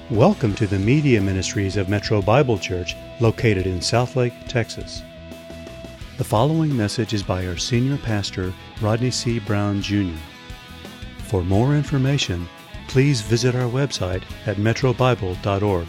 Welcome to the Media Ministries of Metro Bible Church, located in Southlake, Texas. The following message is by our senior pastor, Rodney C. Brown, Jr. For more information, please visit our website at metrobible.org.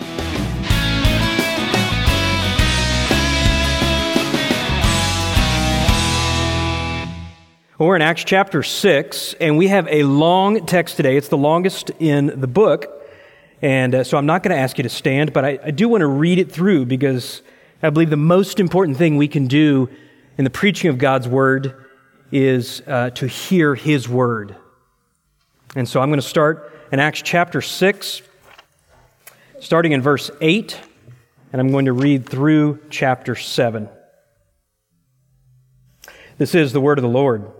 Well, we're in Acts chapter 6, and we have a long text today. It's the longest in the book. And so I'm not going to ask you to stand, but I do want to read it through because I believe the most important thing we can do in the preaching of God's Word is to hear His Word. And so I'm going to start in Acts chapter 6, starting in verse 8, and I'm going to read through chapter 7. This is the Word of the Lord.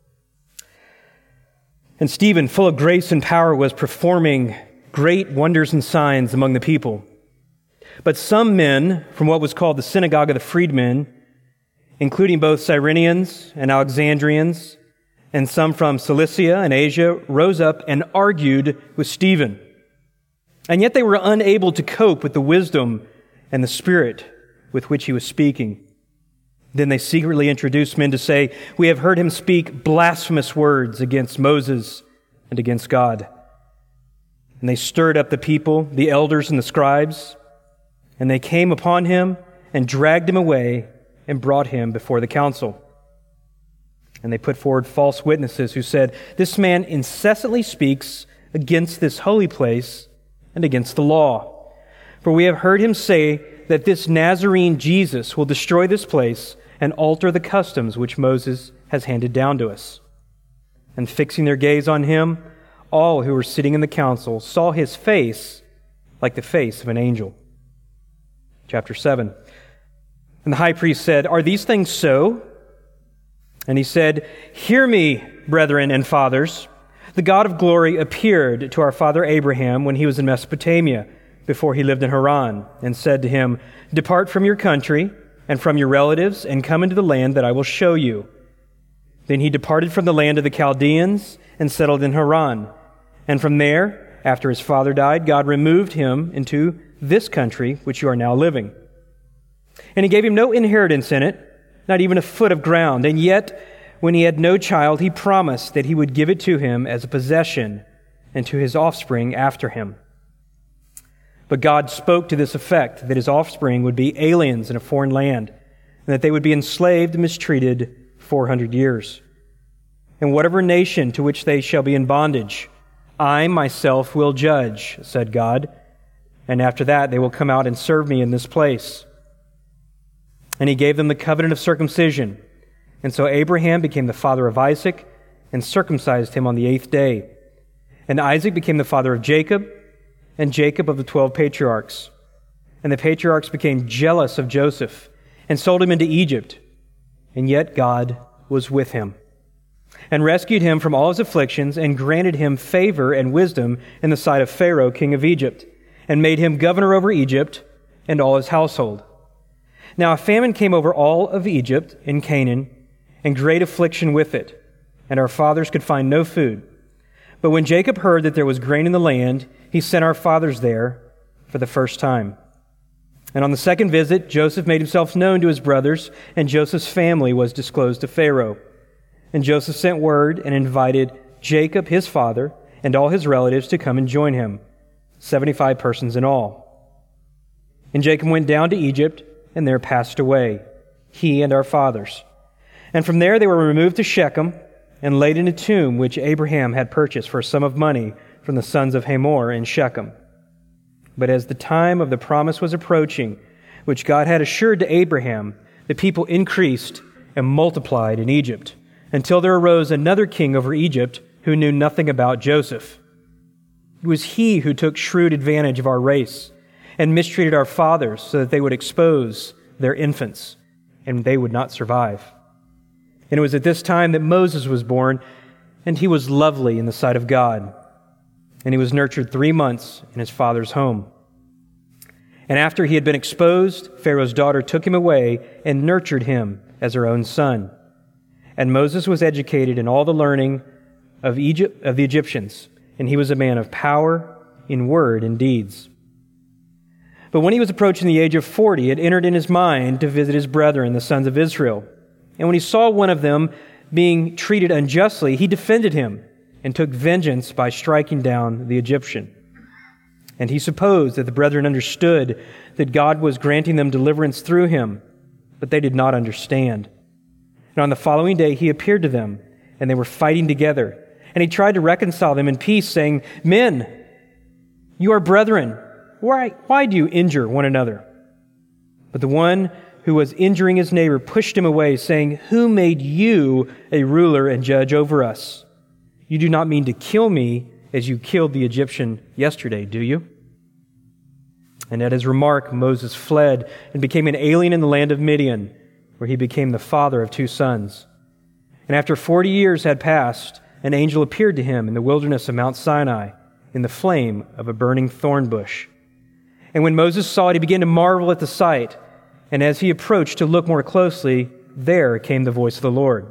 And Stephen, full of grace and power, was performing great wonders and signs among the people. But some men from what was called the synagogue of the freedmen, including both Cyrenians and Alexandrians, and some from Cilicia and Asia, rose up and argued with Stephen. And yet they were unable to cope with the wisdom and the spirit with which he was speaking. Then they secretly introduced men to say, "We have heard him speak blasphemous words against Moses and against God." And they stirred up the people, the elders and the scribes, and they came upon him and dragged him away and brought him before the council. And they put forward false witnesses who said, "This man incessantly speaks against this holy place and against the law. For we have heard him say that this Nazarene Jesus will destroy this place and alter the customs which Moses has handed down to us." And fixing their gaze on him, all who were sitting in the council saw his face like the face of an angel. Chapter 7. And the high priest said, "Are these things so?" And he said, "Hear me, brethren and fathers. The God of glory appeared to our father Abraham when he was in Mesopotamia, before he lived in Haran, and said to him, 'Depart from your country and from your relatives and come into the land that I will show you.' Then he departed from the land of the Chaldeans and settled in Haran. And from there, after his father died, God removed him into this country which you are now living. And he gave him no inheritance in it, not even a foot of ground. And yet, when he had no child, he promised that he would give it to him as a possession and to his offspring after him. But God spoke to this effect, that his offspring would be aliens in a foreign land, and that they would be enslaved and mistreated 400 years. And whatever nation to which they shall be in bondage, I myself will judge, said God, and after that they will come out and serve me in this place. And he gave them the covenant of circumcision. And so Abraham became the father of Isaac and circumcised him on the 8th day. And Isaac became the father of Jacob, and Jacob of the 12 patriarchs. And the patriarchs became jealous of Joseph and sold him into Egypt. And yet God was with him and rescued him from all his afflictions and granted him favor and wisdom in the sight of Pharaoh, king of Egypt, and made him governor over Egypt and all his household. Now a famine came over all of Egypt and Canaan, and great affliction with it, and our fathers could find no food. But when Jacob heard that there was grain in the land, he sent our fathers there for the first time. And on the second visit, Joseph made himself known to his brothers, and Joseph's family was disclosed to Pharaoh. And Joseph sent word and invited Jacob, his father, and all his relatives to come and join him, 75 persons in all. And Jacob went down to Egypt, and there passed away, he and our fathers. And from there they were removed to Shechem, and laid in a tomb which Abraham had purchased for a sum of money from the sons of Hamor in Shechem. But as the time of the promise was approaching, which God had assured to Abraham, the people increased and multiplied in Egypt, until there arose another king over Egypt who knew nothing about Joseph. It was he who took shrewd advantage of our race and mistreated our fathers so that they would expose their infants, and they would not survive. And it was at this time that Moses was born, and he was lovely in the sight of God. And he was nurtured 3 months in his father's home. And after he had been exposed, Pharaoh's daughter took him away and nurtured him as her own son. And Moses was educated in all the learning of the Egyptians, and he was a man of power in word and deeds. But when he was approaching the age of 40, it entered in his mind to visit his brethren, the sons of Israel. And when he saw one of them being treated unjustly, he defended him and took vengeance by striking down the Egyptian. And he supposed that the brethren understood that God was granting them deliverance through him, but they did not understand. And on the following day he appeared to them, and they were fighting together. And he tried to reconcile them in peace, saying, "Men, you are brethren. Why do you injure one another?" But the one who was injuring his neighbor pushed him away, saying, "Who made you a ruler and judge over us? You do not mean to kill me as you killed the Egyptian yesterday, do you?" And at his remark, Moses fled and became an alien in the land of Midian, where he became the father of 2 sons. And after 40 years had passed, an angel appeared to him in the wilderness of Mount Sinai, in the flame of a burning thorn bush. And when Moses saw it, he began to marvel at the sight. And as he approached to look more closely, there came the voice of the Lord.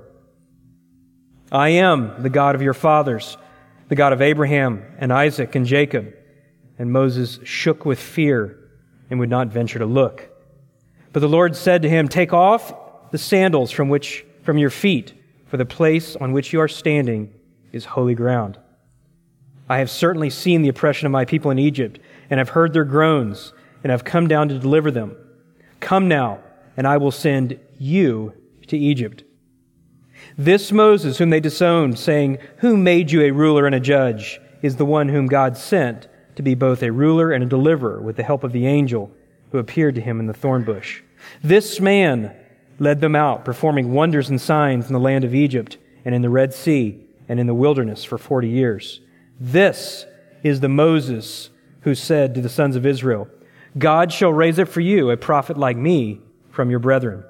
"I am the God of your fathers, the God of Abraham and Isaac and Jacob." And Moses shook with fear and would not venture to look. But the Lord said to him, "Take off the sandals from your feet, for the place on which you are standing is holy ground. I have certainly seen the oppression of my people in Egypt, and have heard their groans, and have come down to deliver them. Come now, and I will send you to Egypt." This Moses, whom they disowned, saying, "Who made you a ruler and a judge?" is the one whom God sent to be both a ruler and a deliverer with the help of the angel who appeared to him in the thorn bush. This man led them out, performing wonders and signs in the land of Egypt and in the Red Sea and in the wilderness for 40 years. This is the Moses who said to the sons of Israel, "God shall raise up for you a prophet like me from your brethren."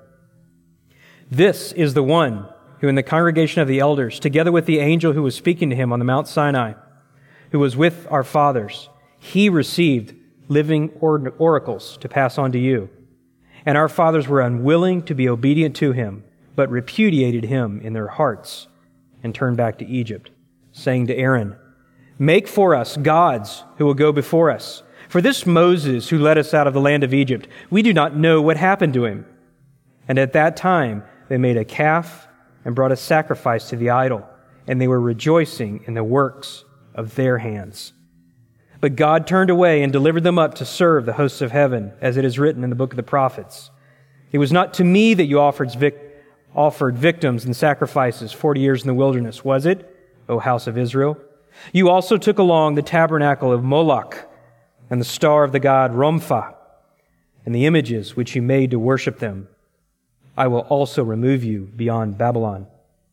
This is the one who in the congregation of the elders, together with the angel who was speaking to him on the Mount Sinai, who was with our fathers, he received living oracles to pass on to you. And our fathers were unwilling to be obedient to him, but repudiated him in their hearts and turned back to Egypt, saying to Aaron, "Make for us gods who will go before us. For this Moses who led us out of the land of Egypt, we do not know what happened to him." And at that time they made a calf and brought a sacrifice to the idol, and they were rejoicing in the works of their hands. But God turned away and delivered them up to serve the hosts of heaven, as it is written in the book of the prophets. "It was not to me that you offered victims and sacrifices 40 years in the wilderness, was it, O house of Israel? You also took along the tabernacle of Moloch and the star of the god Rompha and the images which you made to worship them. I will also remove you beyond Babylon.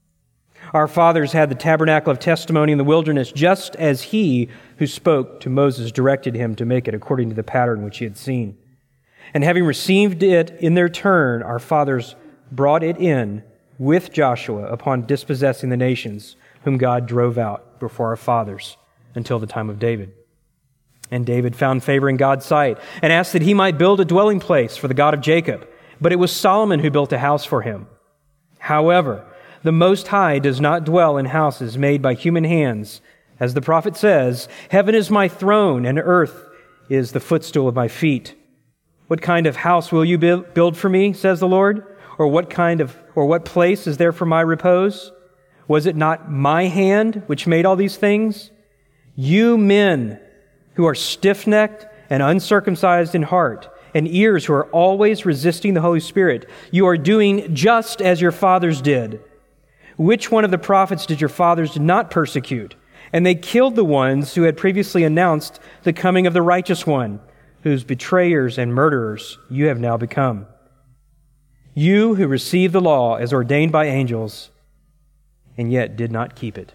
Our fathers had the tabernacle of testimony in the wilderness, just as he who spoke to Moses directed him to make it according to the pattern which he had seen. And having received it in their turn, our fathers brought it in with Joshua upon dispossessing the nations whom God drove out before our fathers until the time of David. And David found favor in God's sight and asked that he might build a dwelling place for the God of Jacob. But it was Solomon who built a house for him. However, the Most High does not dwell in houses made by human hands. As the prophet says, "Heaven is my throne and earth is the footstool of my feet. What kind of house will you build for me, says the Lord? Or what place is there for my repose? Was it not my hand which made all these things? You men who are stiff-necked and uncircumcised in heart, and ears who are always resisting the Holy Spirit, you are doing just as your fathers did. Which one of the prophets did your fathers not persecute? And they killed the ones who had previously announced the coming of the righteous one, whose betrayers and murderers you have now become. You who received the law as ordained by angels, and yet did not keep it."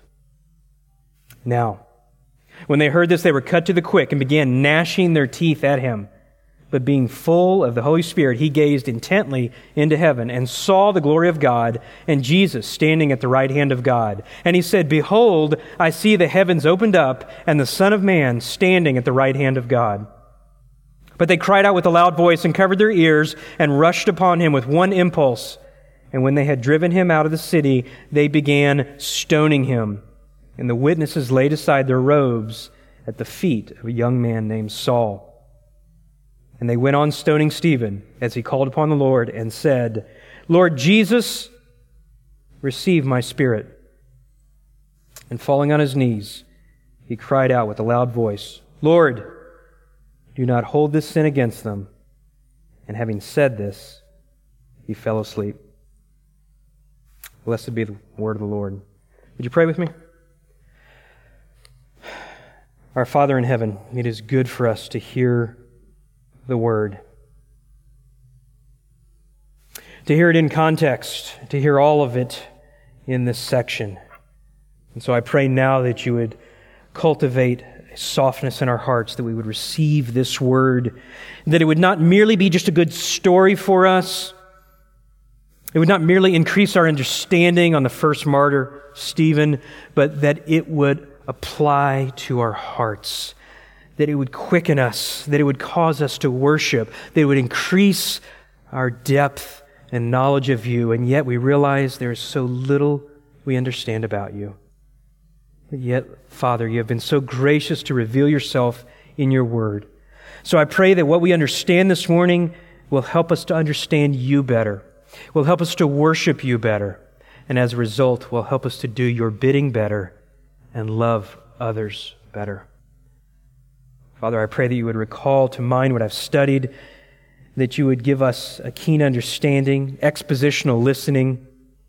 Now, when they heard this, they were cut to the quick and began gnashing their teeth at him. But being full of the Holy Spirit, he gazed intently into heaven and saw the glory of God and Jesus standing at the right hand of God. And he said, "Behold, I see the heavens opened up and the Son of Man standing at the right hand of God." But they cried out with a loud voice and covered their ears and rushed upon him with one impulse. And when they had driven him out of the city, they began stoning him. And the witnesses laid aside their robes at the feet of a young man named Saul. And they went on stoning Stephen as he called upon the Lord and said, Lord Jesus, receive my spirit. And falling on his knees, he cried out with a loud voice, Lord, do not hold this sin against them. And having said this, he fell asleep. Blessed be the word of the Lord. Would you pray with me? Our Father in heaven, it is good for us to hear the word, to hear it in context, to hear all of it in this section. And so I pray now that you would cultivate a softness in our hearts, that we would receive this word, that it would not merely be just a good story for us. It would not merely increase our understanding on the first martyr, Stephen, but that it would apply to our hearts, that it would quicken us, that it would cause us to worship, that it would increase our depth and knowledge of you, and yet we realize there is so little we understand about you. But yet, Father, you have been so gracious to reveal yourself in your word. So I pray that what we understand this morning will help us to understand you better, will help us to worship you better, and as a result, will help us to do your bidding better and love others better. Father, I pray that you would recall to mind what I've studied, that you would give us a keen understanding, expositional listening.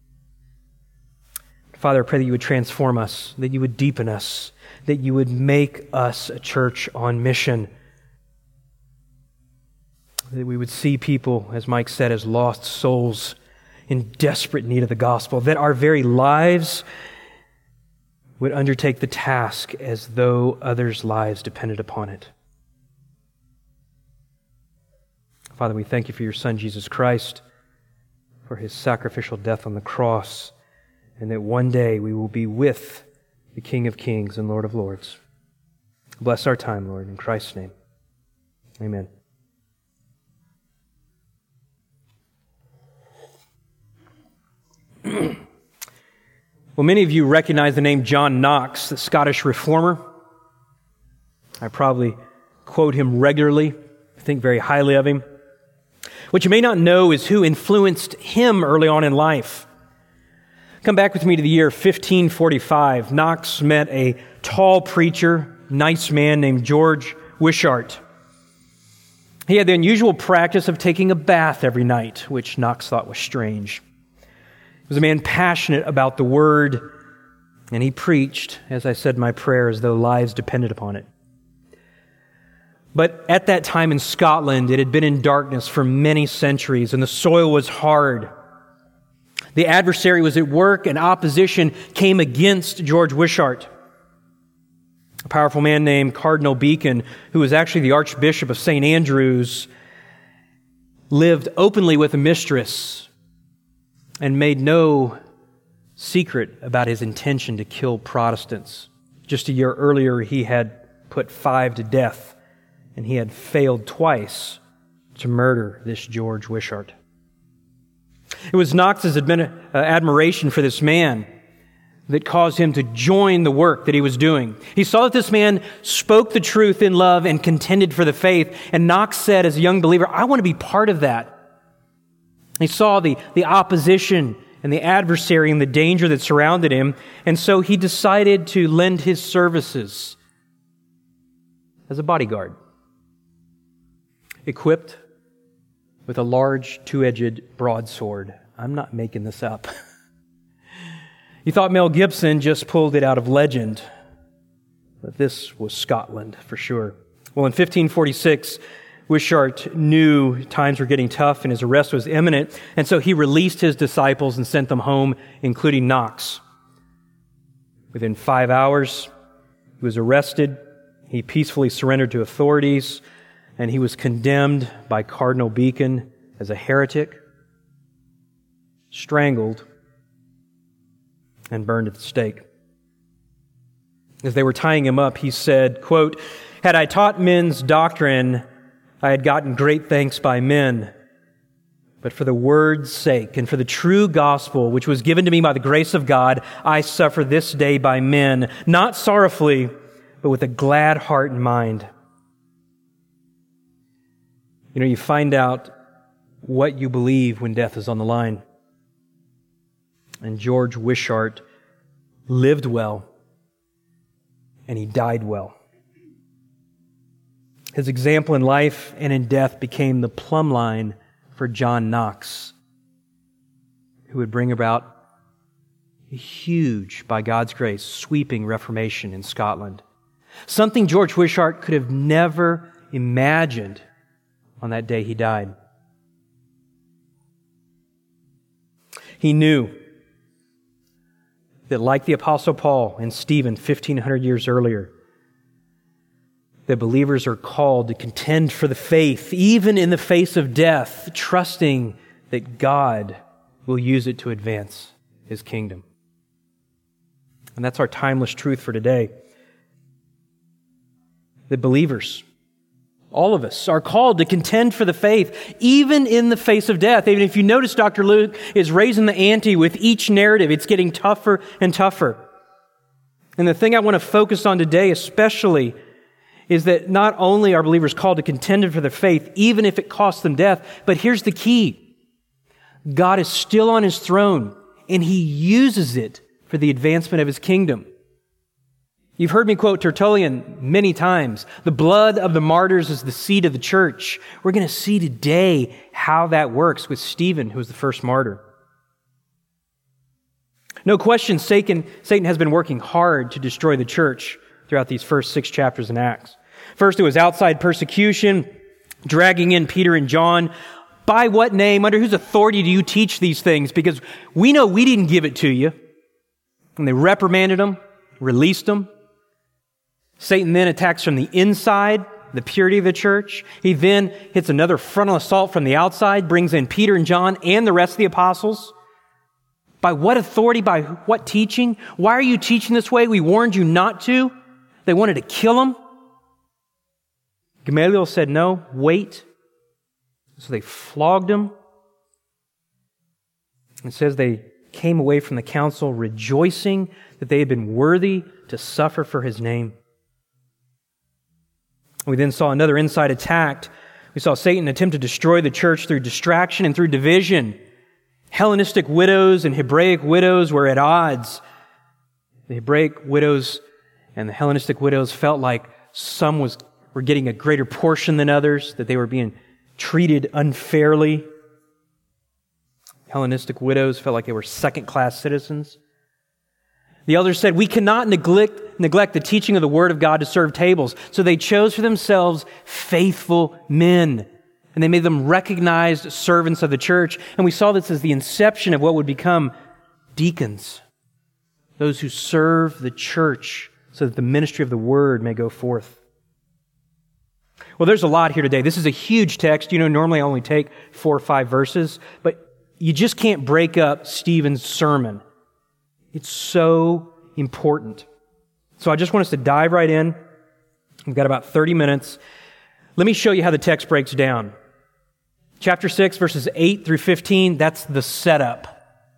Father, I pray that you would transform us, that you would deepen us, that you would make us a church on mission, that we would see people, as Mike said, as lost souls in desperate need of the gospel, that our very lives would undertake the task as though others' lives depended upon it. Father, we thank you for your Son, Jesus Christ, for his sacrificial death on the cross, and that one day we will be with the King of Kings and Lord of Lords. Bless our time, Lord, in Christ's name. Amen. Well, many of you recognize the name John Knox, the Scottish reformer. I probably quote him regularly, think very highly of him. What you may not know is who influenced him early on in life. Come back with me to the year 1545. Knox met a tall preacher, nice man named George Wishart. He had the unusual practice of taking a bath every night, which Knox thought was strange. He was a man passionate about the Word, and he preached, as I said in my prayer, as though lives depended upon it. But at that time in Scotland, it had been in darkness for many centuries, and the soil was hard. The adversary was at work, and opposition came against George Wishart. A powerful man named Cardinal Beacon, who was actually the Archbishop of St. Andrews, lived openly with a mistress and made no secret about his intention to kill Protestants. Just a year earlier, he had put 5 to death, and he had failed twice to murder this George Wishart. It was Knox's admiration for this man that caused him to join the work that he was doing. He saw that this man spoke the truth in love and contended for the faith, and Knox said as a young believer, I want to be part of that. He saw the opposition and the adversary and the danger that surrounded him, and so he decided to lend his services as a bodyguard, equipped with a large 2-edged broadsword. I'm not making this up. You thought Mel Gibson just pulled it out of legend, but this was Scotland for sure. Well, in 1546, Wishart knew times were getting tough and his arrest was imminent, and so he released his disciples and sent them home, including Knox. Within 5 hours, he was arrested. He peacefully surrendered to authorities, and he was condemned by Cardinal Beacon as a heretic, strangled, and burned at the stake. As they were tying him up, he said, quote, "Had I taught men's doctrine, I had gotten great thanks by men. But for the word's sake and for the true gospel, which was given to me by the grace of God, I suffer this day by men, not sorrowfully, but with a glad heart and mind. You know, you find out what you believe when death is on the line. And George Wishart lived well, and he died well. His example in life and in death became the plumb line for John Knox, who would bring about a huge, by God's grace, sweeping reformation in Scotland. Something George Wishart could have never imagined on that day he died. He knew that, like the Apostle Paul and Stephen 1,500 years earlier, that believers are called to contend for the faith, even in the face of death, trusting that God will use it to advance His kingdom. And that's our timeless truth for today. That believers, all of us, are called to contend for the faith, even in the face of death. Even if you notice, Dr. Luke is raising the ante with each narrative. It's getting tougher and tougher. And the thing I want to focus on today especially is that not only are believers called to contend for their faith, even if it costs them death, but here's the key. God is still on His throne, and He uses it for the advancement of His kingdom. You've heard me quote Tertullian many times. The blood of the martyrs is the seed of the church. We're going to see today how that works with Stephen, who was the first martyr. No question, Satan has been working hard to destroy the church throughout these first 6 chapters in Acts. First, it was outside persecution, dragging in Peter and John. By what name, under whose authority do you teach these things? Because we know we didn't give it to you. And they reprimanded them, released them. Satan then attacks from the inside, the purity of the church. He then hits another frontal assault from the outside, brings in Peter and John and the rest of the apostles. By what authority? By what teaching? Why are you teaching this way? We warned you not to. They wanted to kill him. Gamaliel said, no, wait. So they flogged him. It says they came away from the council rejoicing that they had been worthy to suffer for His name. We then saw another inside attack. We saw Satan attempt to destroy the church through distraction and through division. Hellenistic widows and Hebraic widows were at odds. The Hebraic widows and the Hellenistic widows felt like some were getting a greater portion than others, that they were being treated unfairly. Hellenistic widows felt like they were second-class citizens. The elders said, we cannot neglect the teaching of the Word of God to serve tables. So they chose for themselves faithful men, and they made them recognized servants of the church. And we saw this as the inception of what would become deacons, those who serve the church so that the ministry of the Word may go forth. Well, there's a lot here today. This is a huge text. You know, normally I only take 4 or 5 verses, but you just can't break up Stephen's sermon. It's so important. So I just want us to dive right in. We've got about 30 minutes. Let me show you how the text breaks down. Chapter 6, verses 8 through 15, that's the setup.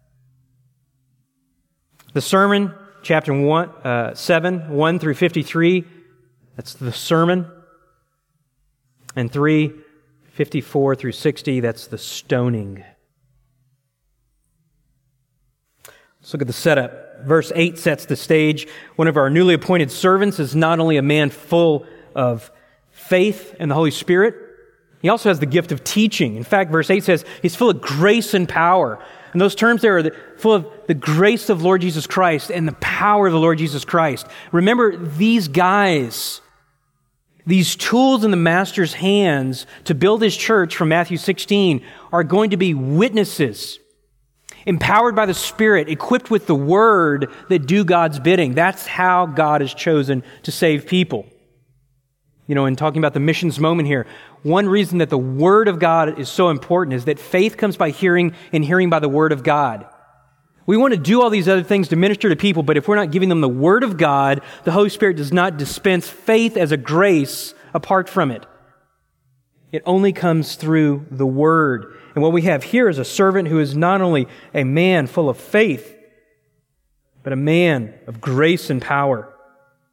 The sermon, chapter 7, 1 through 53, that's the sermon. And 3, 54 through 60, that's the stoning. Let's look at the setup. Verse 8 sets the stage. One of our newly appointed servants is not only a man full of faith and the Holy Spirit, he also has the gift of teaching. In fact, verse 8 says he's full of grace and power. And those terms there are full of the grace of Lord Jesus Christ and the power of the Lord Jesus Christ. Remember, these guys, these tools in the Master's hands to build His church from Matthew 16 are going to be witnesses, empowered by the Spirit, equipped with the Word that do God's bidding. That's how God has chosen to save people. You know, in talking about the missions moment here, one reason that the Word of God is so important is that faith comes by hearing and hearing by the Word of God. We want to do all these other things to minister to people, but if we're not giving them the Word of God, the Holy Spirit does not dispense faith as a grace apart from it. It only comes through the Word. And what we have here is a servant who is not only a man full of faith, but a man of grace and power.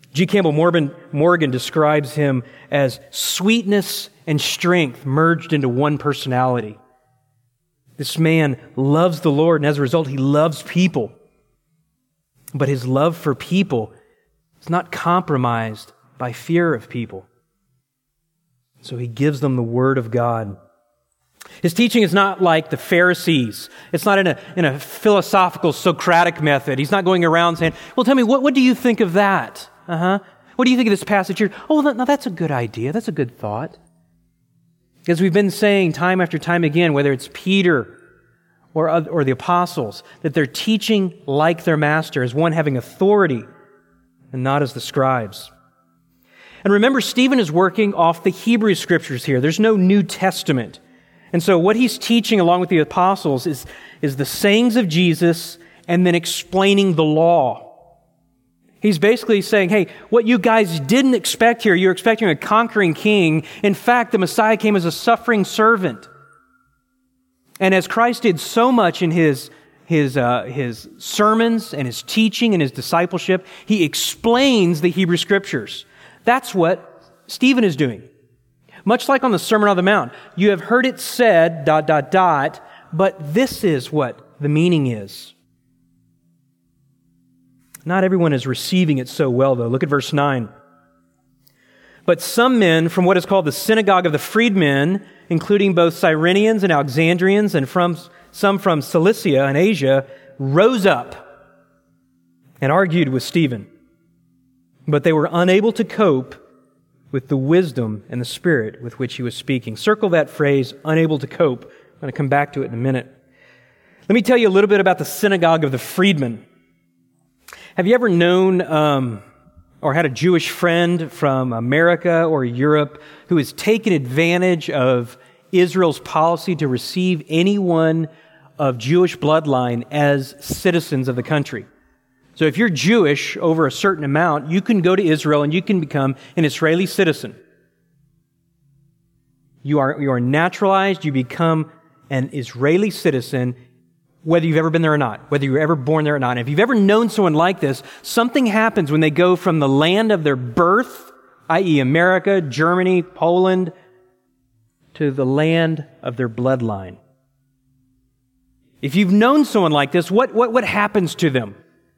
G. Campbell Morgan describes him as sweetness and strength merged into one personality. This man loves the Lord, and as a result, he loves people. But his love for people is not compromised by fear of people. So he gives them the Word of God. His teaching is not like the Pharisees. It's not in a philosophical Socratic method. He's not going around saying, well, tell me, what do you think of that? What do you think of this passage here? Oh, no, that's a good idea. That's a good thought. As we've been saying time after time again, whether it's Peter or the apostles, that they're teaching like their master, as one having authority and not as the scribes. And remember, Stephen is working off the Hebrew Scriptures here. There's no New Testament. And so what he's teaching along with the apostles is the sayings of Jesus and then explaining the law. He's basically saying, hey, what you guys didn't expect here, you're expecting a conquering king. In fact, the Messiah came as a suffering servant. And as Christ did so much in his sermons and his teaching and his discipleship, he explains the Hebrew Scriptures. That's what Stephen is doing. Much like on the Sermon on the Mount, you have heard it said, ... but this is what the meaning is. Not everyone is receiving it so well, though. Look at verse 9. But some men from what is called the synagogue of the freedmen, including both Cyrenians and Alexandrians and some from Cilicia and Asia, rose up and argued with Stephen. But they were unable to cope with the wisdom and the spirit with which he was speaking. Circle that phrase, unable to cope. I'm going to come back to it in a minute. Let me tell you a little bit about the synagogue of the freedmen. Have you ever known or had a Jewish friend from America or Europe who has taken advantage of Israel's policy to receive anyone of Jewish bloodline as citizens of the country? So if you're Jewish over a certain amount, you can go to Israel and you can become an Israeli citizen. You are naturalized, you become an Israeli citizen, whether you've ever been there or not, whether you were ever born there or not. And if you've ever known someone like this, something happens when they go from the land of their birth, i.e. America, Germany, Poland, to the land of their bloodline. If you've known someone like this, what happens to them?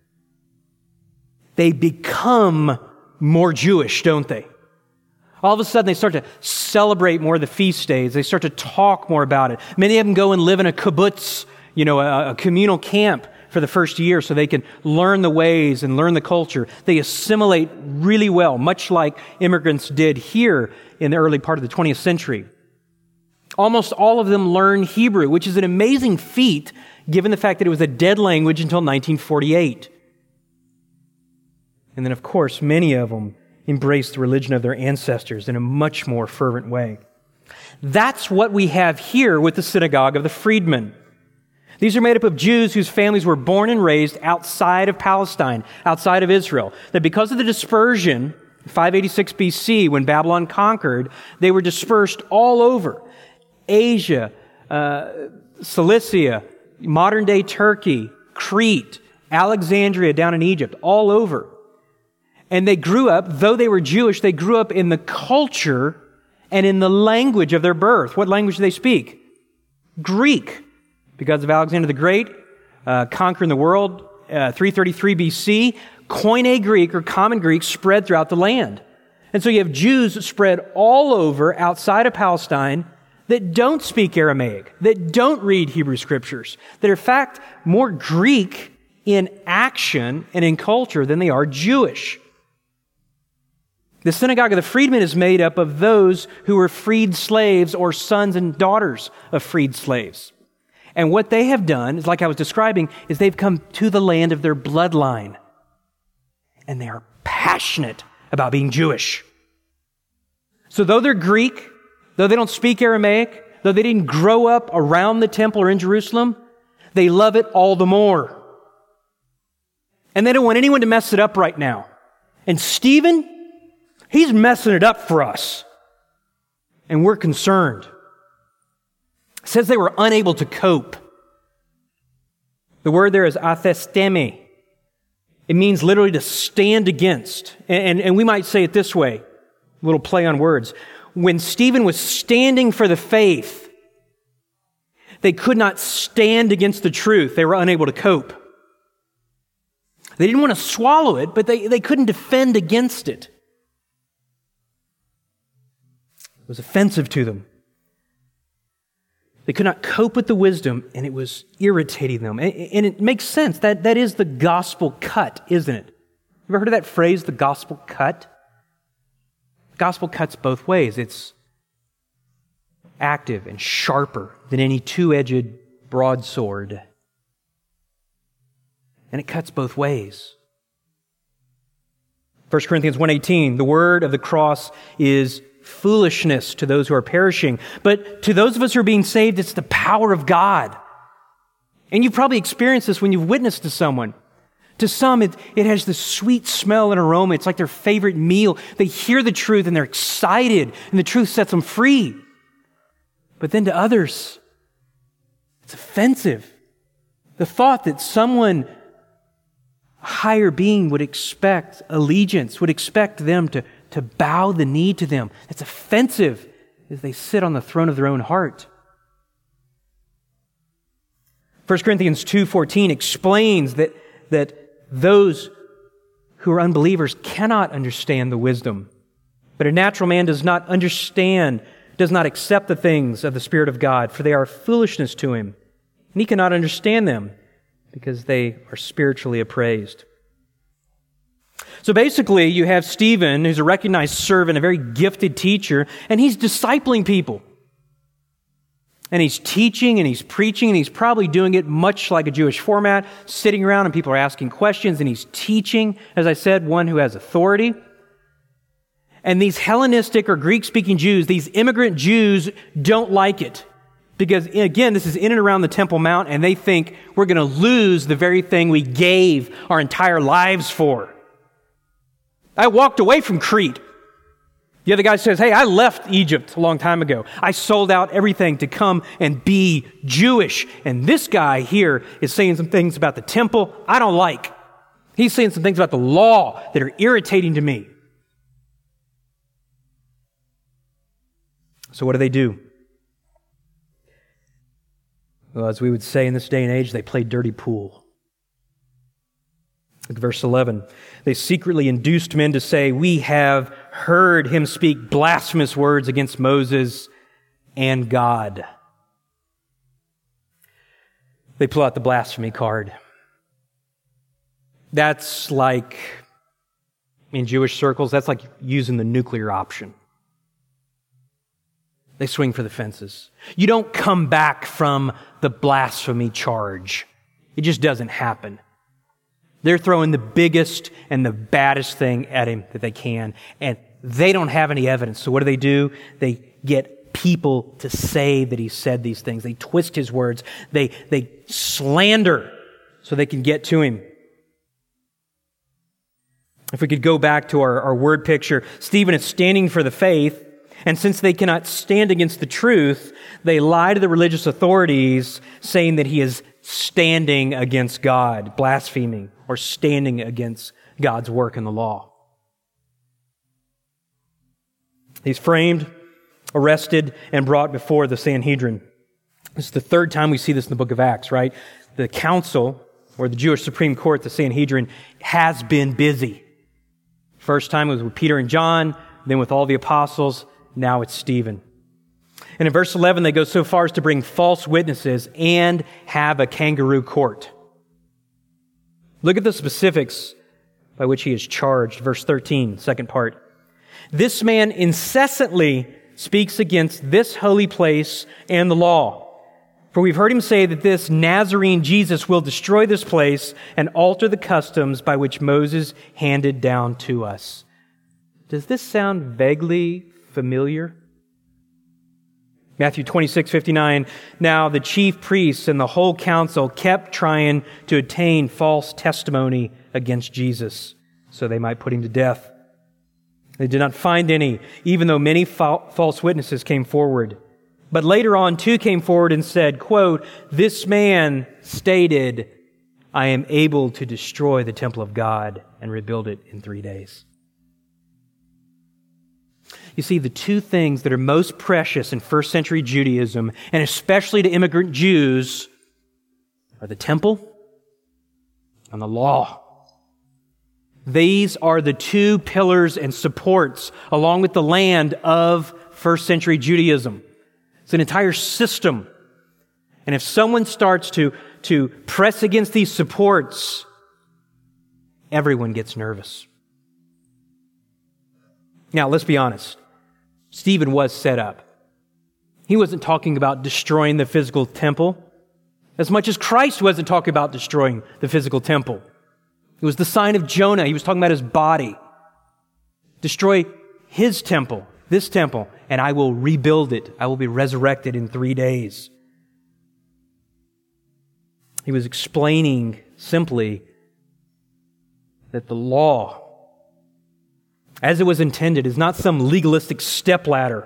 They become more Jewish, don't they? All of a sudden, they start to celebrate more of the feast days. They start to talk more about it. Many of them go and live in a kibbutz, a communal camp for the first year so they can learn the ways and learn the culture. They assimilate really well, much like immigrants did here in the early part of the 20th century. Almost all of them learn Hebrew, which is an amazing feat given the fact that it was a dead language until 1948. And then, of course, many of them embraced the religion of their ancestors in a much more fervent way. That's what we have here with the synagogue of the freedmen. These are made up of Jews whose families were born and raised outside of Palestine, outside of Israel. That because of the dispersion, 586 BC, when Babylon conquered, they were dispersed all over Asia, Cilicia, modern-day Turkey, Crete, Alexandria down in Egypt, all over. And they grew up, though they were Jewish, they grew up in the culture and in the language of their birth. What language do they speak? Greek. Because of Alexander the Great, conquering the world, 333 BC, Koine Greek or Common Greek spread throughout the land. And so you have Jews spread all over outside of Palestine that don't speak Aramaic, that don't read Hebrew Scriptures, that are in fact more Greek in action and in culture than they are Jewish. The synagogue of the freedmen is made up of those who were freed slaves or sons and daughters of freed slaves. And what they have done, is like I was describing, is they've come to the land of their bloodline. And they are passionate about being Jewish. So though they're Greek, though they don't speak Aramaic, though they didn't grow up around the temple or in Jerusalem, they love it all the more. And they don't want anyone to mess it up right now. And Stephen, he's messing it up for us. And we're concerned. It says they were unable to cope. The word there is athestemi. It means literally to stand against. And we might say it this way, a little play on words. When Stephen was standing for the faith, they could not stand against the truth. They were unable to cope. They didn't want to swallow it, but they couldn't defend against it. It was offensive to them. They could not cope with the wisdom, and it was irritating them. And it makes sense. That is the gospel cut, isn't it? Ever heard of that phrase, the gospel cut? The gospel cuts both ways. It's active and sharper than any two-edged broadsword. And it cuts both ways. 1 Corinthians 1:18, the word of the cross is foolishness to those who are perishing. But to those of us who are being saved, it's the power of God. And you've probably experienced this when you've witnessed to someone. To some, it has this sweet smell and aroma. It's like their favorite meal. They hear the truth and they're excited, and the truth sets them free. But then to others, it's offensive. The thought that someone, a higher being, would expect allegiance, would expect them to bow the knee to them. It's offensive as they sit on the throne of their own heart. 1 Corinthians 2:14 explains that those who are unbelievers cannot understand the wisdom. But a natural man does not understand, does not accept the things of the Spirit of God, for they are foolishness to him. And he cannot understand them because they are spiritually appraised. So basically, you have Stephen, who's a recognized servant, a very gifted teacher, and he's discipling people. And he's teaching and he's preaching, and he's probably doing it much like a Jewish format, sitting around and people are asking questions, and he's teaching, as I said, one who has authority. And these Hellenistic or Greek-speaking Jews, these immigrant Jews, don't like it. Because, again, this is in and around the Temple Mount, and they think we're going to lose the very thing we gave our entire lives for. I walked away from Crete. The other guy says, hey, I left Egypt a long time ago. I sold out everything to come and be Jewish. And this guy here is saying some things about the temple I don't like. He's saying some things about the law that are irritating to me. So what do? Well, as we would say in this day and age, they play dirty pool. Look at verse 11. They secretly induced men to say, we have heard him speak blasphemous words against Moses and God. They pull out the blasphemy card. That's like, in Jewish circles, that's like using the nuclear option. They swing for the fences. You don't come back from the blasphemy charge. It just doesn't happen. They're throwing the biggest and the baddest thing at him that they can, and they don't have any evidence. So what do? They get people to say that he said these things. They twist his words. They slander so they can get to him. If we could go back to our word picture, Stephen is standing for the faith, and since they cannot stand against the truth, they lie to the religious authorities, saying that he is standing against God, blaspheming, or standing against God's work in the law. He's framed, arrested, and brought before the Sanhedrin. This is the third time we see this in the book of Acts, right? The council, or the Jewish Supreme Court, the Sanhedrin, has been busy. First time it was with Peter and John, then with all the apostles, now it's Stephen. And in verse 11, they go so far as to bring false witnesses and have a kangaroo court. Look at the specifics by which he is charged. Verse 13, second part. This man incessantly speaks against this holy place and the law. For we've heard him say that this Nazarene Jesus will destroy this place and alter the customs by which Moses handed down to us. Does this sound vaguely familiar? Matthew 26:59. Now the chief priests and the whole council kept trying to obtain false testimony against Jesus so they might put him to death. They did not find any, even though many false witnesses came forward. But later on, two came forward and said, quote, this man stated, I am able to destroy the temple of God and rebuild it in 3 days. You see, the two things that are most precious in first century Judaism, and especially to immigrant Jews, are the temple and the law. These are the two pillars and supports, along with the land, of first century Judaism. It's an entire system. And if someone starts to press against these supports, everyone gets nervous. Now, let's be honest. Stephen was set up. He wasn't talking about destroying the physical temple as much as Christ wasn't talking about destroying the physical temple. It was the sign of Jonah. He was talking about his body. Destroy his temple, this temple, and I will rebuild it. I will be resurrected in 3 days. He was explaining simply that the law, as it was intended, is not some legalistic stepladder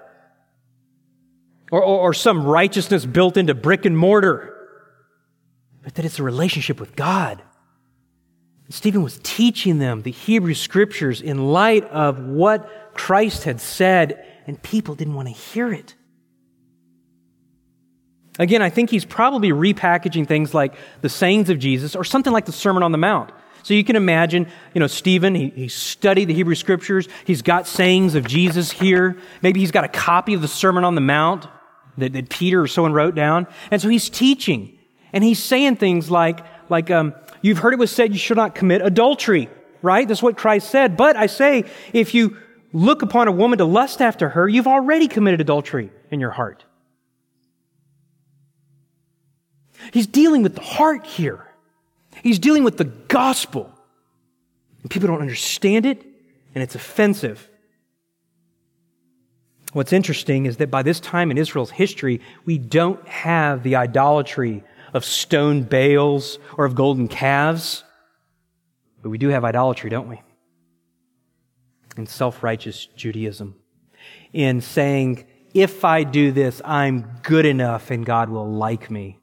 or some righteousness built into brick and mortar, but that it's a relationship with God. Stephen was teaching them the Hebrew Scriptures in light of what Christ had said, and people didn't want to hear it. Again, I think he's probably repackaging things like the sayings of Jesus or something like the Sermon on the Mount. So you can imagine, Stephen, he studied the Hebrew Scriptures. He's got sayings of Jesus here. Maybe he's got a copy of the Sermon on the Mount that Peter or someone wrote down. And so he's teaching. And he's saying things like you've heard it was said you should not commit adultery, right? That's what Christ said. But I say, if you look upon a woman to lust after her, you've already committed adultery in your heart. He's dealing with the heart here. He's dealing with the gospel. And people don't understand it, and it's offensive. What's interesting is that by this time in Israel's history, we don't have the idolatry of stone Baals or of golden calves, but we do have idolatry, don't we? In self-righteous Judaism. In saying, if I do this, I'm good enough and God will like me.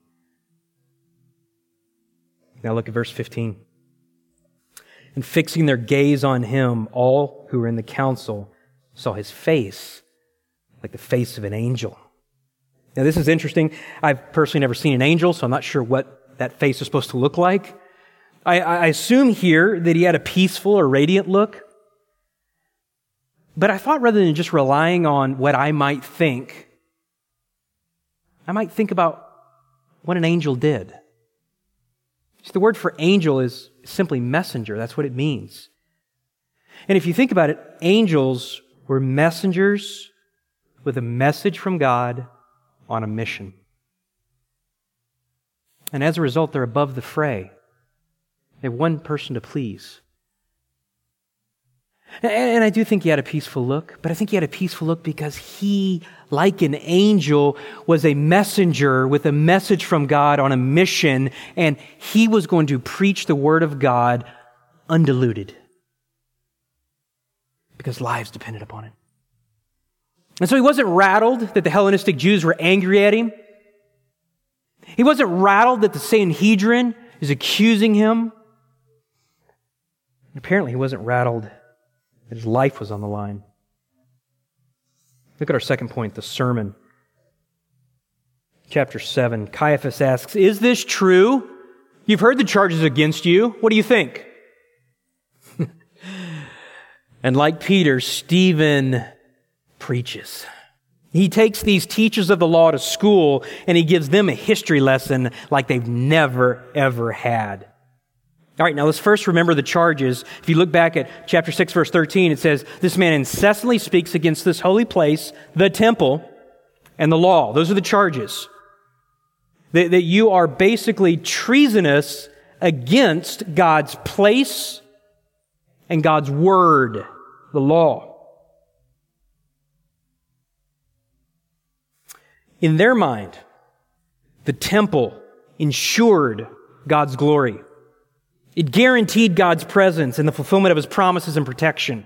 Now look at verse 15. And fixing their gaze on him, all who were in the council saw his face like the face of an angel. Now this is interesting. I've personally never seen an angel, so I'm not sure what that face is supposed to look like. I assume here that he had a peaceful or radiant look. But I thought rather than just relying on what I might think about what an angel did. See, the word for angel is simply messenger. That's what it means. And if you think about it, angels were messengers with a message from God on a mission. And as a result, they're above the fray. They have one person to please. And I do think he had a peaceful look, but I think he had a peaceful look because he, like an angel, was a messenger with a message from God on a mission, and he was going to preach the word of God undiluted because lives depended upon it. And so he wasn't rattled that the Hellenistic Jews were angry at him. He wasn't rattled that the Sanhedrin is accusing him. And apparently he wasn't rattled that his life was on the line. Look at our second point, the sermon. Chapter 7, Caiaphas asks, "Is this true? You've heard the charges against you. What do you think?" And like Peter, Stephen preaches. He takes these teachers of the law to school and he gives them a history lesson like they've never, ever had. All right, now let's first remember the charges. If you look back at chapter 6, verse 13, it says, "This man incessantly speaks against this holy place, the temple, and the law." Those are the charges. That you are basically treasonous against God's place and God's word, the law. In their mind, the temple ensured God's glory. It guaranteed God's presence and the fulfillment of His promises and protection.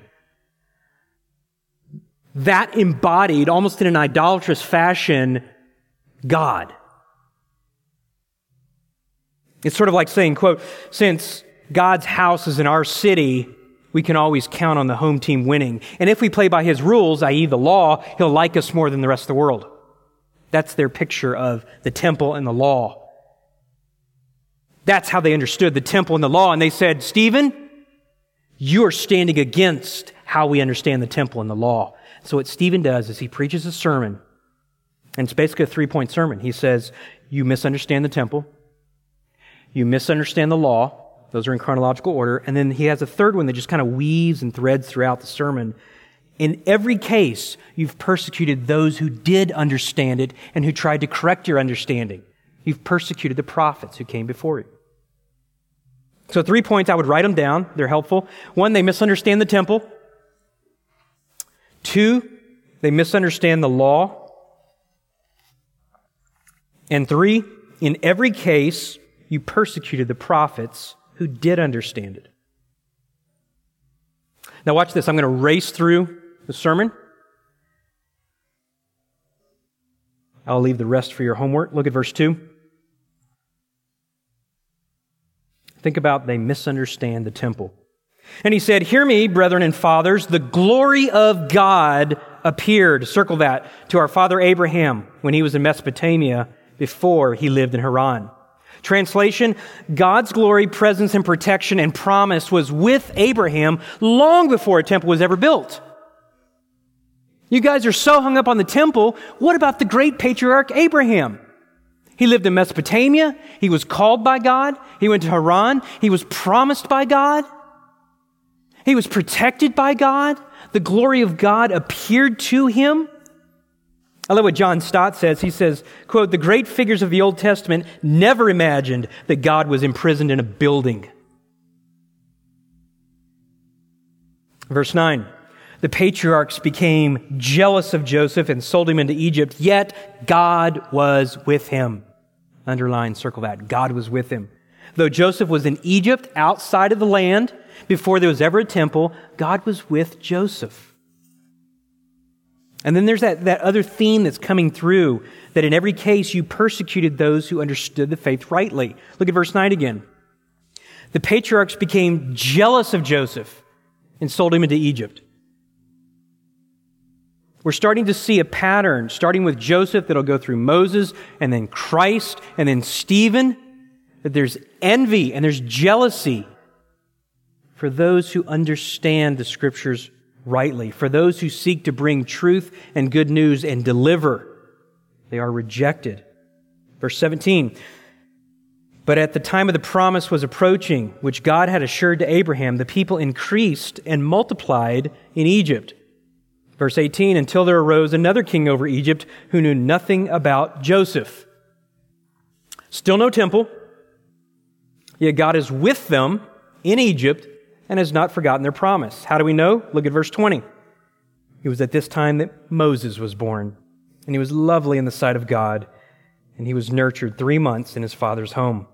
That embodied, almost in an idolatrous fashion, God. It's sort of like saying, quote, since God's house is in our city, we can always count on the home team winning. And if we play by His rules, i.e. the law, He'll like us more than the rest of the world. That's their picture of the temple and the law. That's how they understood the temple and the law. And they said, Stephen, you are standing against how we understand the temple and the law. So what Stephen does is he preaches a sermon, and it's basically a 3-point sermon. He says, you misunderstand the temple. You misunderstand the law. Those are in chronological order. And then he has a third one that just kind of weaves and threads throughout the sermon. In every case, you've persecuted those who did understand it and who tried to correct your understanding. You've persecuted the prophets who came before you. So 3 points, I would write them down. They're helpful. 1, they misunderstand the temple. 2, they misunderstand the law. And 3, in every case, you persecuted the prophets who did understand it. Now watch this. I'm going to race through the sermon. I'll leave the rest for your homework. Look at verse 2. Think about they misunderstand the temple. And he said, hear me, brethren and fathers, the glory of God appeared, circle that, to our father Abraham when he was in Mesopotamia before he lived in Haran. Translation, God's glory, presence, and protection and promise was with Abraham long before a temple was ever built. You guys are so hung up on the temple. What about the great patriarch Abraham? He lived in Mesopotamia. He was called by God. He went to Haran. He was promised by God. He was protected by God. The glory of God appeared to him. I love what John Stott says. He says, quote, the great figures of the Old Testament never imagined that God was imprisoned in a building. Verse 9, the patriarchs became jealous of Joseph and sold him into Egypt, yet God was with him. Underline, circle that. God was with him. Though Joseph was in Egypt, outside of the land, before there was ever a temple, God was with Joseph. And then there's that other theme that's coming through, that in every case you persecuted those who understood the faith rightly. Look at verse 9 again. The patriarchs became jealous of Joseph and sold him into Egypt. We're starting to see a pattern, starting with Joseph that'll go through Moses, and then Christ, and then Stephen, that there's envy and there's jealousy for those who understand the Scriptures rightly, for those who seek to bring truth and good news and deliver. They are rejected. Verse 17, but at the time of the promise was approaching, which God had assured to Abraham, the people increased and multiplied in Egypt. Verse 18, until there arose another king over Egypt who knew nothing about Joseph. Still no temple, yet God is with them in Egypt and has not forgotten their promise. How do we know? Look at verse 20. It was at this time that Moses was born, and he was lovely in the sight of God, and he was nurtured 3 months in his father's home.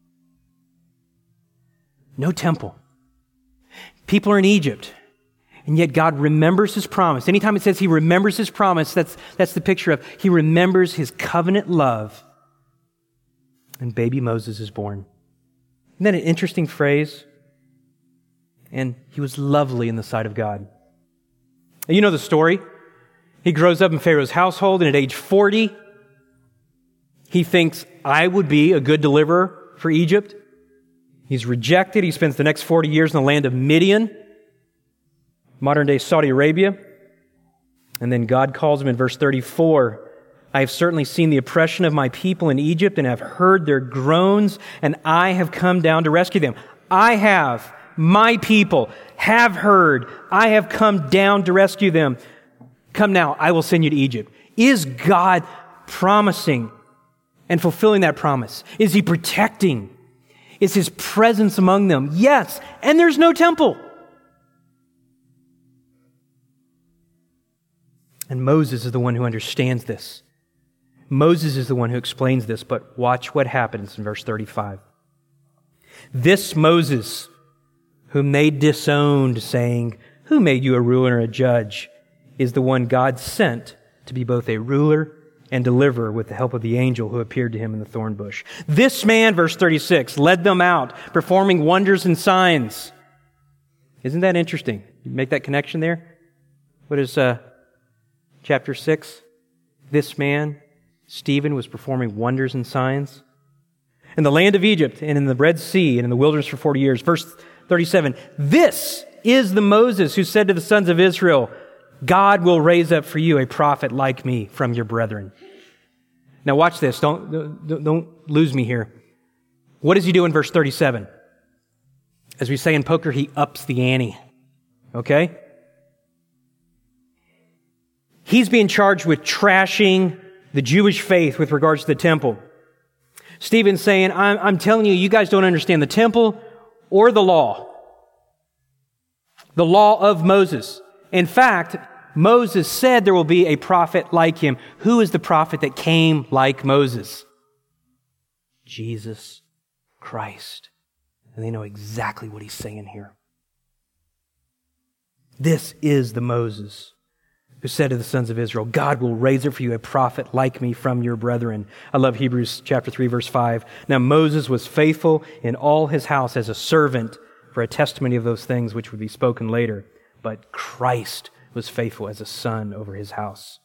No temple. People are in Egypt, and yet God remembers his promise. Anytime it says he remembers his promise, that's the picture of he remembers his covenant love, and baby Moses is born. Isn't that an interesting phrase? And he was lovely in the sight of God. You know the story. He grows up in Pharaoh's household, and at age 40, he thinks, I would be a good deliverer for Egypt. He's rejected. He spends the next 40 years in the land of Midian, modern-day Saudi Arabia. And then God calls him in verse 34, I have certainly seen the oppression of my people in Egypt and have heard their groans, and I have come down to rescue them. I have. My people have heard. I have come down to rescue them. Come now, I will send you to Egypt. Is God promising and fulfilling that promise? Is he protecting? Is his presence among them? Yes, and there's no temple. And Moses is the one who understands this. Moses is the one who explains this, but watch what happens in verse 35. This Moses, whom they disowned, saying, who made you a ruler and a judge, is the one God sent to be both a ruler and deliver with the help of the angel who appeared to him in the thorn bush. This man, verse 36, led them out, performing wonders and signs. Isn't that interesting? You make that connection there? What is chapter 6? This man, Stephen, was performing wonders and signs. In the land of Egypt and in the Red Sea and in the wilderness for 40 years. Verse 37, this is the Moses who said to the sons of Israel, God will raise up for you a prophet like me from your brethren. Now watch this. Don't lose me here. What does he do in verse 37? As we say in poker, he ups the ante. Okay? He's being charged with trashing the Jewish faith with regards to the temple. Stephen's saying, I'm telling you, you guys don't understand the temple or the law. The law of Moses. In fact, Moses said there will be a prophet like him. Who is the prophet that came like Moses? Jesus Christ. And they know exactly what he's saying here. This is the Moses who said to the sons of Israel, God will raise up for you a prophet like me from your brethren. I love Hebrews chapter 3, verse 5. Now Moses was faithful in all his house as a servant for a testimony of those things which would be spoken later. But Christ was faithful as a son over his house.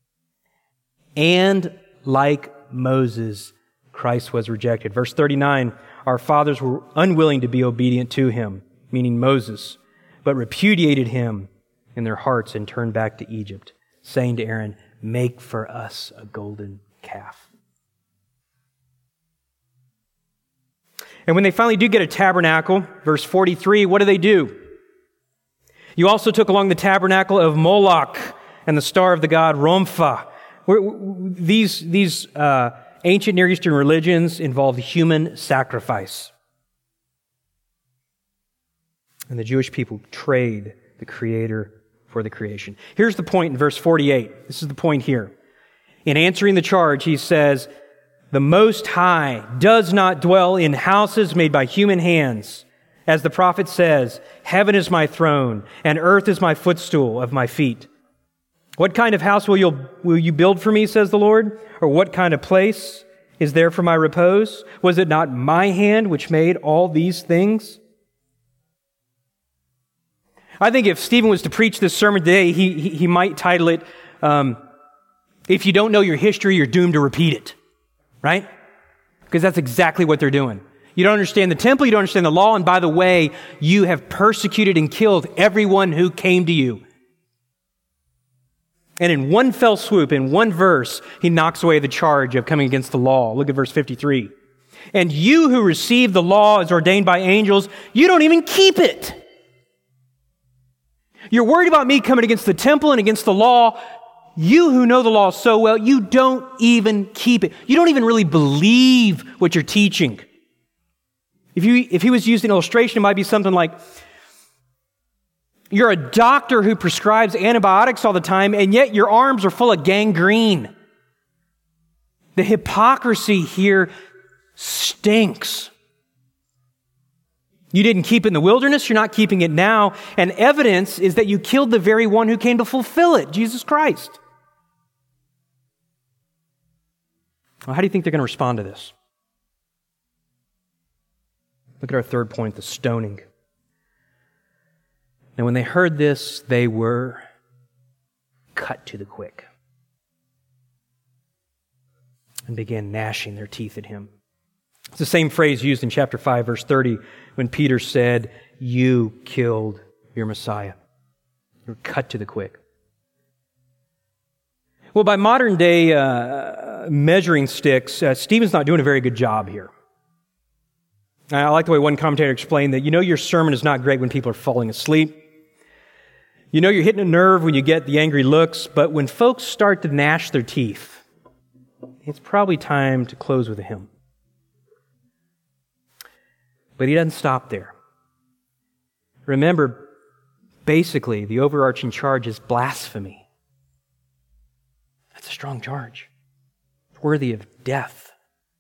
And like Moses, Christ was rejected. Verse 39, our fathers were unwilling to be obedient to him, meaning Moses, but repudiated him in their hearts and turned back to Egypt, saying to Aaron, make for us a golden calf. And when they finally do get a tabernacle, verse 43, what do? You also took along the tabernacle of Moloch and the star of the god Rompha. These ancient Near Eastern religions involved human sacrifice. And the Jewish people trade the Creator for the creation. Here's the point in verse 48. This is the point here. In answering the charge, he says, the Most High does not dwell in houses made by human hands. As the prophet says, heaven is my throne, and earth is my footstool of my feet. What kind of house will you build for me, says the Lord? Or what kind of place is there for my repose? Was it not my hand which made all these things? I think if Stephen was to preach this sermon today, he might title it, if you don't know your history, you're doomed to repeat it. Right? Because that's exactly what they're doing. You don't understand the temple, you don't understand the law, and by the way, you have persecuted and killed everyone who came to you. And in one fell swoop, in one verse, he knocks away the charge of coming against the law. Look at verse 53. And you who received the law as ordained by angels, you don't even keep it. You're worried about me coming against the temple and against the law. You who know the law so well, you don't even keep it. You don't even really believe what you're teaching. If he was used in illustration, it might be something like, you're a doctor who prescribes antibiotics all the time, and yet your arms are full of gangrene. The hypocrisy here stinks. You didn't keep it in the wilderness, you're not keeping it now, and evidence is that you killed the very one who came to fulfill it, Jesus Christ. Well, how do you think they're going to respond to this? Look at our third point, the stoning. And when they heard this, they were cut to the quick and began gnashing their teeth at him. It's the same phrase used in chapter 5, verse 30, when Peter said, you killed your Messiah. You were cut to the quick. Well, by modern day measuring sticks, Stephen's not doing a very good job here. I like the way one commentator explained that, your sermon is not great when people are falling asleep. You're hitting a nerve when you get the angry looks, but when folks start to gnash their teeth, it's probably time to close with a hymn. But he doesn't stop there. Remember, basically, the overarching charge is blasphemy. That's a strong charge. It's worthy of death.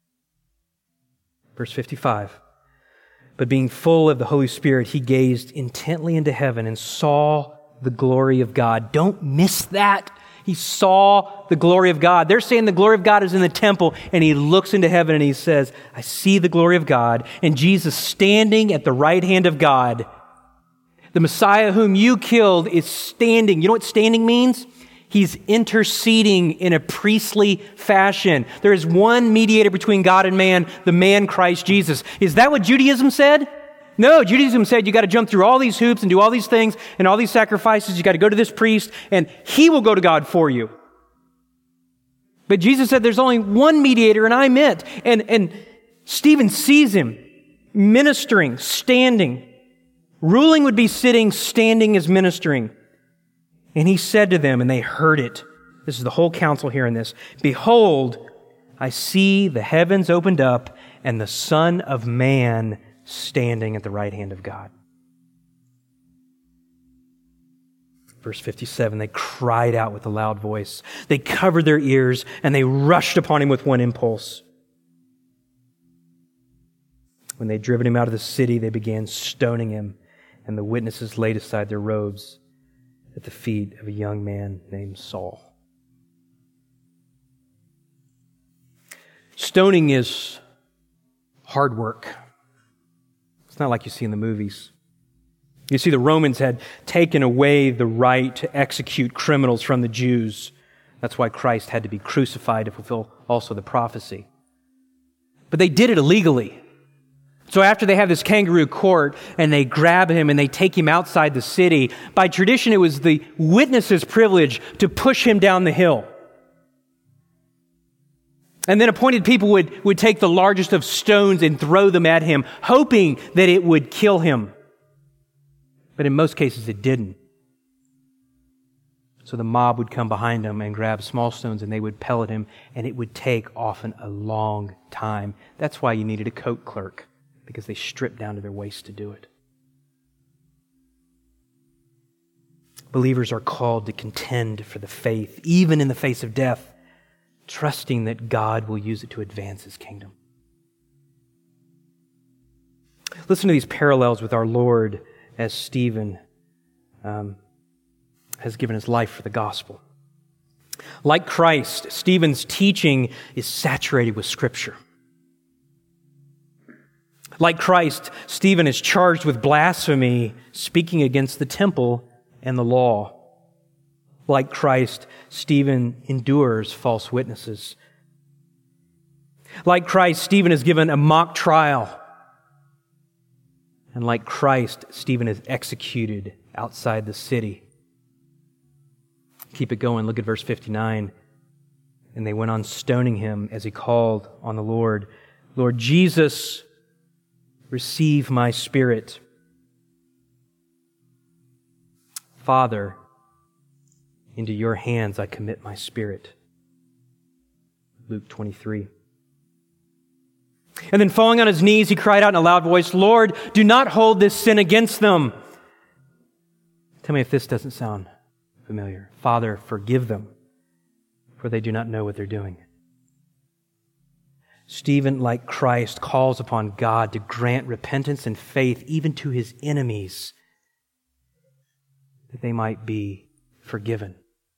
Verse 55. But being full of the Holy Spirit, he gazed intently into heaven and saw the glory of God. Don't miss that. He saw the glory of God. They're saying the glory of God is in the temple, and he looks into heaven and he says, I see the glory of God, and Jesus standing at the right hand of God. The Messiah whom you killed is standing. You know what standing means? He's interceding in a priestly fashion. There is one mediator between God and man, the man Christ Jesus. Is that what Judaism said? No, Judaism said you got to jump through all these hoops and do all these things and all these sacrifices. You got to go to this priest and he will go to God for you. But Jesus said there's only one mediator and I'm it. And Stephen sees him ministering, standing. Ruling would be sitting, standing is ministering. And he said to them, and they heard it. This is the whole council hearing this. Behold, I see the heavens opened up and the Son of Man standing at the right hand of God. Verse 57, they cried out with a loud voice. They covered their ears and they rushed upon him with one impulse. When they'd driven him out of the city, they began stoning him, and the witnesses laid aside their robes at the feet of a young man named Saul. Stoning is hard work. It's not like you see in the movies. You see, the Romans had taken away the right to execute criminals from the Jews. That's why Christ had to be crucified to fulfill also the prophecy. But they did it illegally. So after they have this kangaroo court and they grab him and they take him outside the city, by tradition it was the witness's privilege to push him down the hill. And then appointed people would take the largest of stones and throw them at him, hoping that it would kill him. But in most cases it didn't. So the mob would come behind him and grab small stones and they would pellet him, and it would take often a long time. That's why you needed a coat clerk, because they stripped down to their waist to do it. Believers are called to contend for the faith, even in the face of death, trusting that God will use it to advance His kingdom. Listen to these parallels with our Lord as Stephen has given his life for the gospel. Like Christ, Stephen's teaching is saturated with Scripture. Like Christ, Stephen is charged with blasphemy, speaking against the temple and the law. Like Christ, Stephen endures false witnesses. Like Christ, Stephen is given a mock trial. And like Christ, Stephen is executed outside the city. Keep it going. Look at verse 59. And they went on stoning him as he called on the Lord. Lord Jesus, receive my spirit. Father, into your hands I commit my spirit. Luke 23. And then falling on his knees, he cried out in a loud voice, Lord, do not hold this sin against them. Tell me if this doesn't sound familiar. Father, forgive them, for they do not know what they're doing. Stephen, like Christ, calls upon God to grant repentance and faith even to his enemies, that they might be forgiven.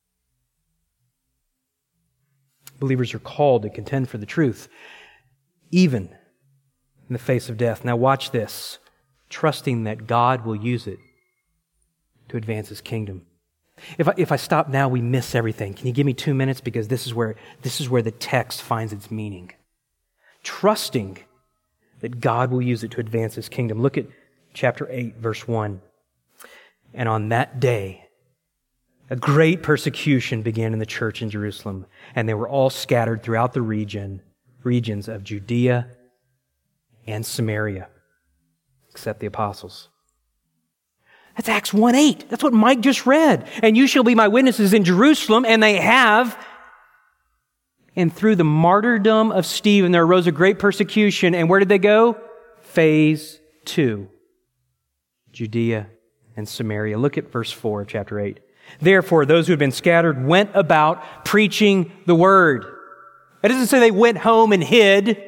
Believers are called to contend for the truth, even in the face of death. Now watch this, trusting that God will use it to advance His kingdom. If I stop now, we miss everything. Can you give me 2 minutes? Because this is where the text finds its meaning. Trusting that God will use it to advance His kingdom. Look at chapter 8, verse 1. And on that day, a great persecution began in the church in Jerusalem, and they were all scattered throughout the regions of Judea and Samaria, except the apostles. That's Acts 1:8. That's what Mike just read. And you shall be my witnesses in Jerusalem, and they have. And through the martyrdom of Stephen, there arose a great persecution. And where did they go? Phase 2. Judea and Samaria. Look at verse 4 of chapter 8. Therefore, those who had been scattered went about preaching the word. It doesn't say they went home and hid,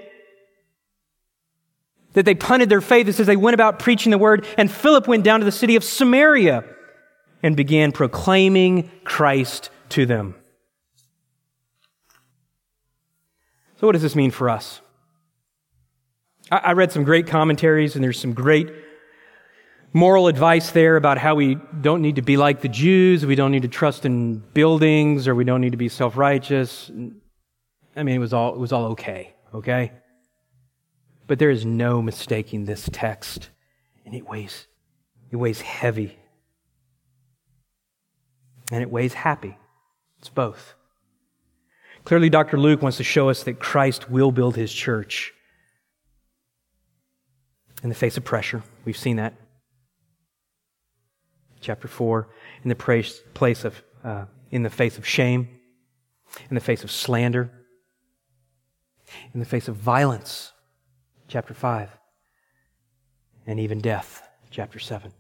that they punted their faith. It says they went about preaching the word. And Philip went down to the city of Samaria and began proclaiming Christ to them. So what does this mean for us? I read some great commentaries, and there's some great moral advice there about how we don't need to be like the Jews, we don't need to trust in buildings, or we don't need to be self-righteous. I mean, it was all okay? But there is no mistaking this text, and it weighs heavy. And it weighs happy. It's both. Clearly, Dr. Luke wants to show us that Christ will build his church in the face of pressure. We've seen that. Chapter 4, in the in the face of shame, in the face of slander, in the face of violence. Chapter 5, and even death. Chapter 7.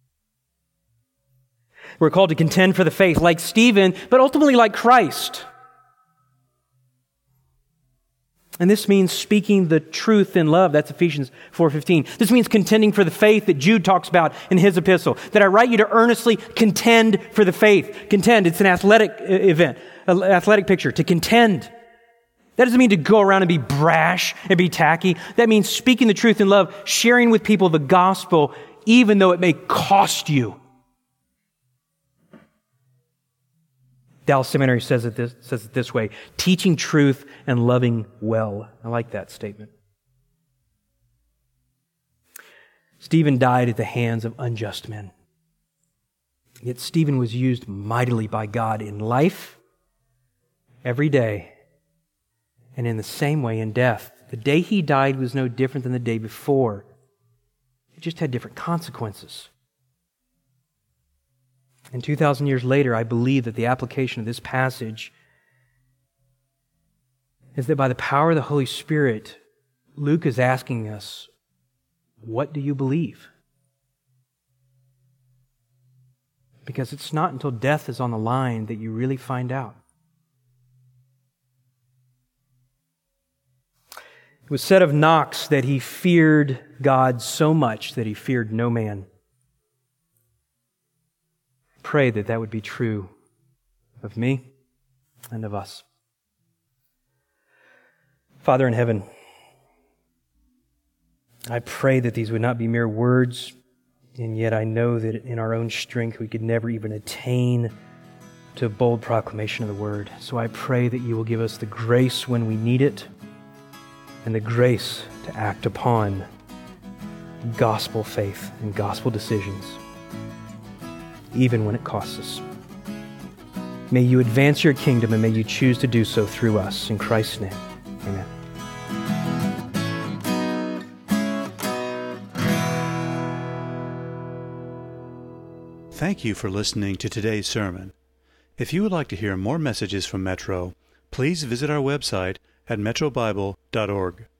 We're called to contend for the faith like Stephen, but ultimately like Christ. And this means speaking the truth in love. That's Ephesians 4:15. This means contending for the faith that Jude talks about in his epistle. That I write you to earnestly contend for the faith. Contend, it's an athletic event, an athletic picture, to contend. That doesn't mean to go around and be brash and be tacky. That means speaking the truth in love, sharing with people the gospel, even though it may cost you. Dallas Seminary says it this way: teaching truth and loving well. I like that statement. Stephen died at the hands of unjust men. Yet Stephen was used mightily by God in life, every day, and in the same way in death. The day he died was no different than the day before. It just had different consequences. And 2,000 years later, I believe that the application of this passage is that by the power of the Holy Spirit, Luke is asking us, what do you believe? Because it's not until death is on the line that you really find out. It was said of Knox that he feared God so much that he feared no man. Pray that that would be true of me and of us. Father in heaven, I pray that these would not be mere words, and yet I know that in our own strength we could never even attain to a bold proclamation of the Word. So I pray that you will give us the grace when we need it, and the grace to act upon gospel faith and gospel decisions, even when it costs us. May you advance your kingdom, and may you choose to do so through us. In Christ's name, amen. Thank you for listening to today's sermon. If you would like to hear more messages from Metro, please visit our website at metrobible.org.